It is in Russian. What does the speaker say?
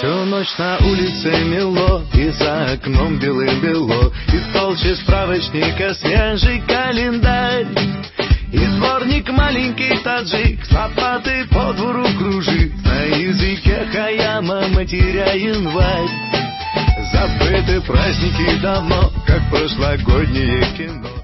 Всю ночь на улице мело, и за окном белым-бело, и толще справочника свежий календарь. И дворник маленький таджик лопатой по двору кружит, на языке Хаяма матеря январь. Забыты праздники давно, как прошлогоднее кино.